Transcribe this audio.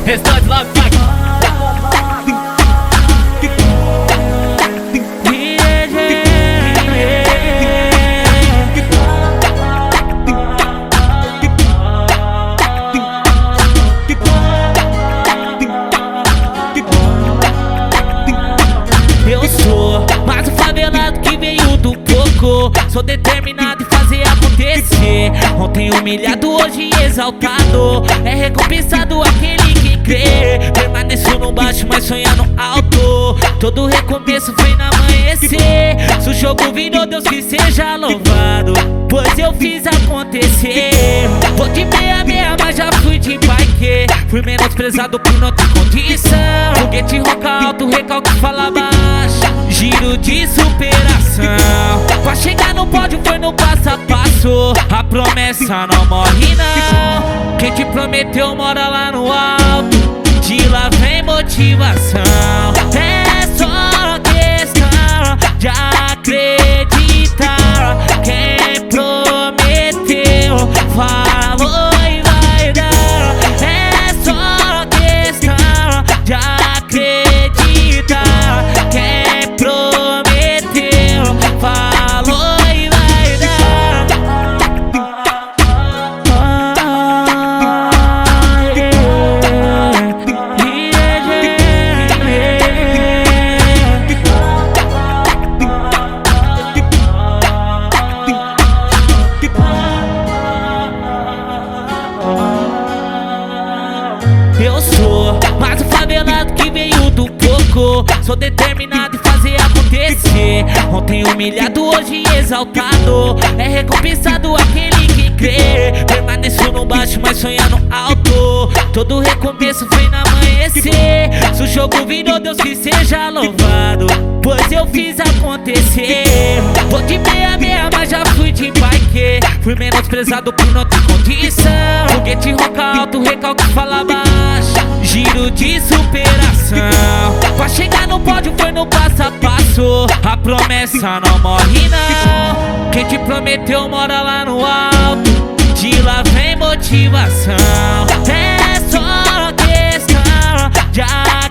Restante logo vai. Eu sou mais um favelado que veio do coco. Sou determinado em fazer acontecer. Ontem humilhado, hoje exaltado. É recompensado aquele que crê. Permaneço no baixo, mas sonhando alto. Todo recomeço foi no amanhecer. Se o jogo virou, Deus que seja louvado, pois eu fiz acontecer. Vou de meia, mas já fui de bike. Fui menosprezado por não ter condição. Foguete roca alto, recalque fala baixo. Giro de superação. Pra chegar no pódio foi no passo a passo. A promessa não morre não. Quem te prometeu mora lá no alto. De lá vem motivação. É só questão de acreditar. Quem prometeu falou e vai dar. É só questão de acreditar. Quem prometeu falou e vai dar. Eu sou mais um favelado que veio do coco. Sou determinado em fazer acontecer. Ontem humilhado, hoje exaltado. É recompensado aquele que crê. Permaneço no baixo, mas sonhando alto. Todo recomeço foi no amanhecer. Se o jogo virou, Deus que seja louvado, pois eu fiz acontecer. Vou de meia, mas já fui de bike. Fui menosprezado por não ter condição. Foguete roca alto, recalque fala baixo. Giro de superação. Pra chegar no pódio foi no passo a passo. A promessa não morre não. Quem te prometeu mora lá no alto. De lá vem motivação. É só questão de